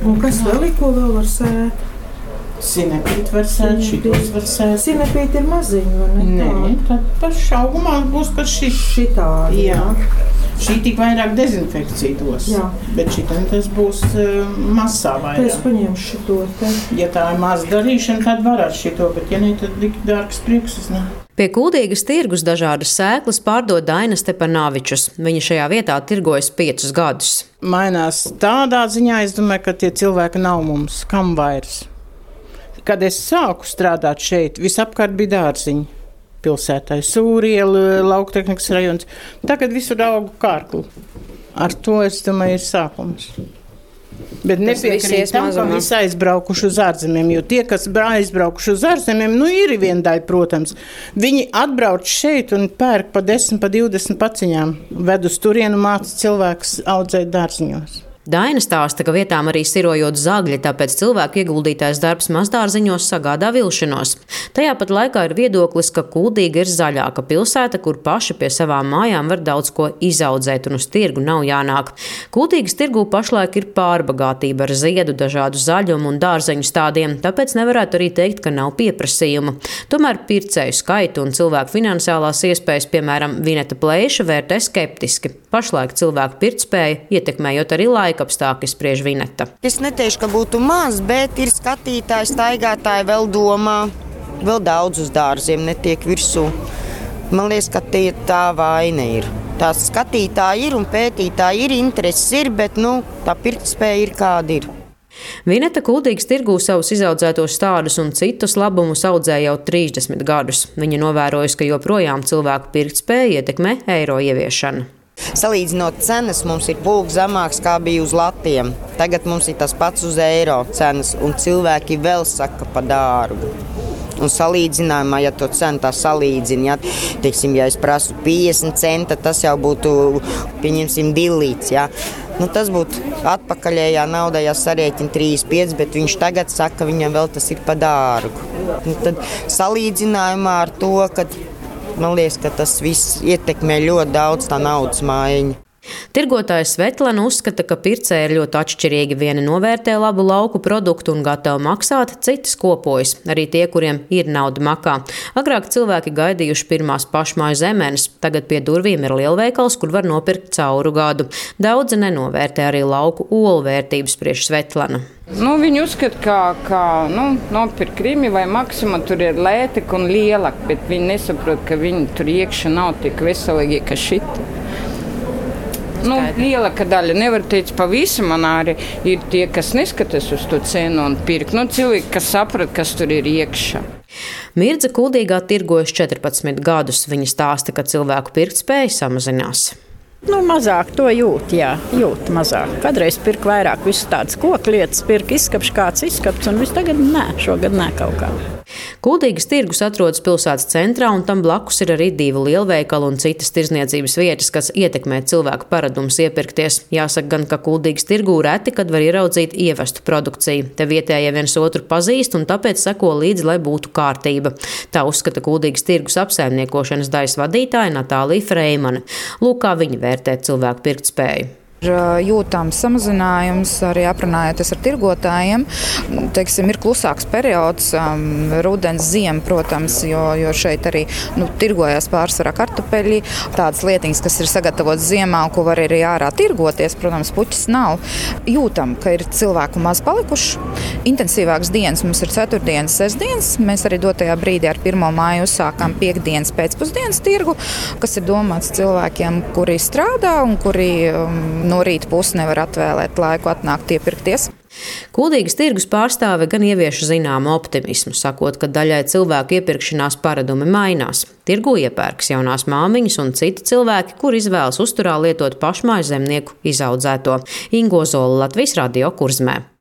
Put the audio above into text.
Un kas vēl ir, ko vēl var sēt? Sinepīti var sēt, šitos var sēt. Sinepīti ir maziņi, vai ne? Nē, tad pašā augumā būs pat šitādi. Jā. Šī tik vairāk dezinfekcija dos. Jā. Bet šitam tas būs masā vairāk. Es paņemšu šito te. Ja tā ir maz darīšana, tad varētu šito, bet ja ne, tad tik dārgs priekšas nav. Pie Kuldīgas tirgus dažādas sēklas pārdod Daina Stepanavičus. Viņa šajā vietā tirgojas 5 gadus. Mainās tādā ziņā, es domāju, ka tie cilvēki nav mums, kam vairs. Kad es sāku strādāt šeit, visapkārt bija dārziņi. Pilsētā Sūriela, Lauktehnikas rajons. Tagad visur augu kārkli. Ar to, es domāju, ir sākums. Bet nepiekrīt tam, ka visi aizbraukuši uz ārzemēm, jo tie, kas aizbraukuši uz ārzemēm, ir viena daļa, protams. Viņi atbrauc šeit un pērk pa 10, pa 20 paciņām. Ved uz turienu māca cilvēks audzēt dārziņos. Daina stāsta, ka vietām arī sirojot zagļi, tāpēc cilvēku ieguldītais darbs mazdārziņos sagādā vilšanos. Tajā pat laikā ir viedoklis, ka Kuldīga ir zaļāka pilsēta, kur paši pie savām mājām var daudz ko izaudzēt un uz tirgu nav jānāk. Kuldīgas tirgū pašlaik ir pārbagātība ar ziedu, dažādu zaļumu un dārzeņu stādiem, tāpēc nevarētu arī teikt, ka nav pieprasījuma. Tomēr pircēju skaitu un cilvēku finansiālās iespējas, piemēram, Vineta Plēša, vērtē skeptiski. Pašlaik cilvēku pirktspēja, ietekmējot arī laikapstākļi, spriež Vineta. Es neteikšu, ka būtu maz, bet ir skatītāji, staigātāji vēl domā, vēl daudz uz dārziem netiek virsū. Man liekas, ka tā vaina ir. Tās skatītāji ir un pētītāji ir, intereses ir, bet tā pirktspēja ir kāda ir. Vineta Kuldīgas tirgū savus izaudzētos stādus un citus labumus audzē jau 30 gadus. Viņa novērojusi, ka joprojām cilvēku pirktspēja ietekmē eiro ieviešanu. Salīdzinot cenas, mums ir pulks zemāks, kā bija uz latiem. Tagad mums ir tas pats uz eiro cenas, un cilvēki vēl saka pa dārgu. Un salīdzinājumā, ja to cenu tā salīdzina, teiksim, ja es prasu 50 centa, tas jau būtu, pieņemsim, dillīts, ja. Tas būtu atpakaļējā naudā, ja sarēķina 35, bet viņš tagad saka, viņam vēl tas ir pa dārgu. Tad salīdzinājumā ar to, ka man liekas, ka tas viss ietekmē ļoti daudz tā naudas maiņu. Tirgotāja Svetlana uzskata, ka pircēji ir ļoti atšķirīgi. Vieni novērtē labu lauku produktu un gatavi maksāt, citi kopojas, arī tie, kuriem ir nauda makā. Agrāk cilvēki gaidījuši pirmās pašmāju zemenes, tagad pie durvīm ir lielveikals, kur var nopirkt cauru gadu. Daudzi nenovērtē arī lauku olu vērtības, spriež Svetlana. Viņi uzskata, ka nopirkt Krimi vai Maksima tur ir lētāk un lielāk, bet viņi nesaprot, ka viņi tur iekšā nav tik veselīgi, kā šiti. Lielākā daļa, nevar teikt pavisam, man arī ir tie, kas neskatās uz to cenu un pirk. Cilvēki, kas saprot, kas tur ir iekšā. Mirdza Kuldīgā tirgojas 14 gadus. Viņa stāsta, ka cilvēku pirktspēja samazinās. Mazāk to jūt, jūt mazāk. Kadreiz pirka vairāk visu tādas koklietas, pirka izskapš kāds izskapts, un viss tagad šogad kaut kā. Kuldīgas tirgus atrodas pilsētas centrā, un tam blakus ir arī 2 lielveikali un citas tirdzniecības vietas, kas ietekmē cilvēku paradumus iepirkties. Jāsaka gan, ka Kuldīgas tirgū reti, kad var ieraudzīt ievestu produkciju. Te vietējie viens otru pazīst un tāpēc seko līdzi, lai būtu kārtība. Tā uzskata Kuldīgas tirgus apsaimniekošanas daļas vadītāja Natālija Freimane. Lūk, kā viņa vērtē cilvēku pirktspēju. Jūtams samazinājums, arī aprunājoties ar tirgotājiem. Ir klusāks periods, rudens, ziema, protams, jo šeit arī tirgojās pārsvarā kartupeļi. Tādas lietiņas, kas ir sagatavotas ziemā un ko var arī ārā tirgoties, protams, puķis nav. Jūtam, ka ir cilvēku maz palikuši. Intensīvākas dienas mums ir ceturtdienas, sestdienas. Mēs arī dotajā brīdī ar 1. māju uzsākām piekdienas pēcpusdienas tirgu, kas ir domāts cilvēkiem, kuri strādā un kuri no rīta pusi nevar atvēlēt laiku atnākt iepirkties. Kuldīgas tirgus pārstāve gan ievieš zināmu optimismu, sakot, ka daļai cilvēku iepirkšanās paradumi mainās. Tirgu iepērks jaunās māmiņas un citi cilvēki, kur izvēlas uzturā lietot pašmāju zemnieku izaudzēto. Ingo Zola, Latvijas Radio, Kurzemē.